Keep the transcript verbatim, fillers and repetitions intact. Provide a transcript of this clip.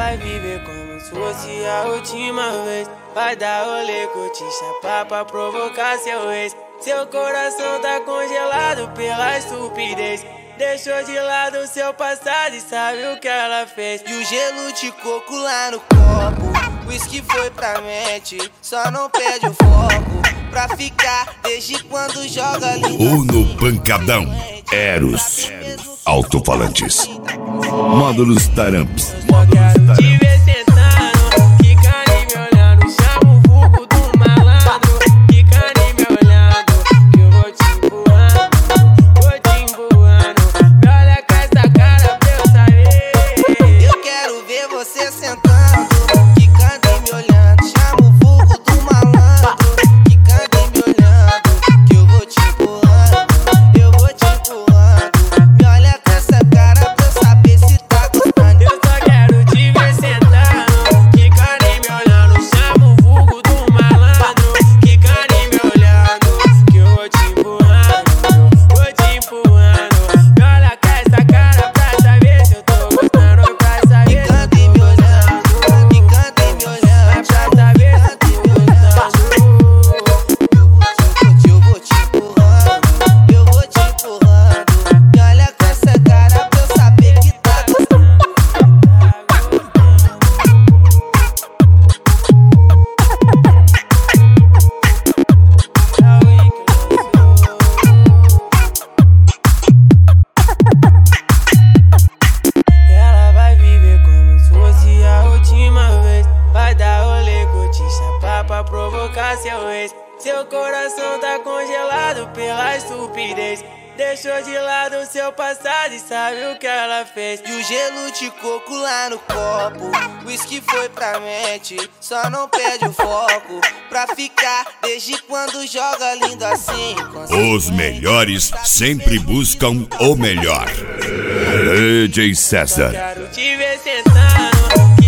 vai viver como se fosse a última vez. Vai dar rolê, curtir, chapar pra provocar seu ex. Seu coração tá congelado pela estupidez. Deixou de lado o seu passado e sabe o que ela fez. E o gelo de coco lá no copo, whisky foi pra mente, só não perde o foco. Pra ficar desde quando joga lindo. Ou no pancadão, Eros, alto-falantes, módulos taramps. Quero te ver sentando, ficando e me olhando. Chama o vulgo do malandro, ficando e me olhando. Que eu vou te empurrando, vou te empurrando. Me olha com essa cara pra eu saber. Eu quero ver você sentando, ficando e me olhando. Chama o vulgo do malandro, ficando e me olhando. Que eu vou te empurrando, eu vou te empurrando. Me olha com essa cara pra eu saber se tá gostando. Eu só quero te ver sentando, ficando e me olhando. Chama o vulgo do malandro, ficando e me olhando. Que eu vou te empurrando, vou te empurrando. Me olha com essa cara pra saber se eu tô gostando. Pra saber se eu Ficando e me olhando, ficando e me olhando. pra saber se eu tô Eu vou te empurrando, eu vou te empurrando. Me olha com essa cara pra eu saber que tá gostando. Ela vai viver como se fosse a última vez. Vai dar rolê, curtir, chapar pra provocar seu ex. Seu coração tá congelado pela estupidez. Deixou de lado o seu passado e sabe o que ela fez. E o gelo de coco lá no copo, whisky foi pra mente, só não perde o foco. Pra ficar desde quando joga lindo assim. Os melhores sempre buscam o melhor. D J César. Quero te ver sentando,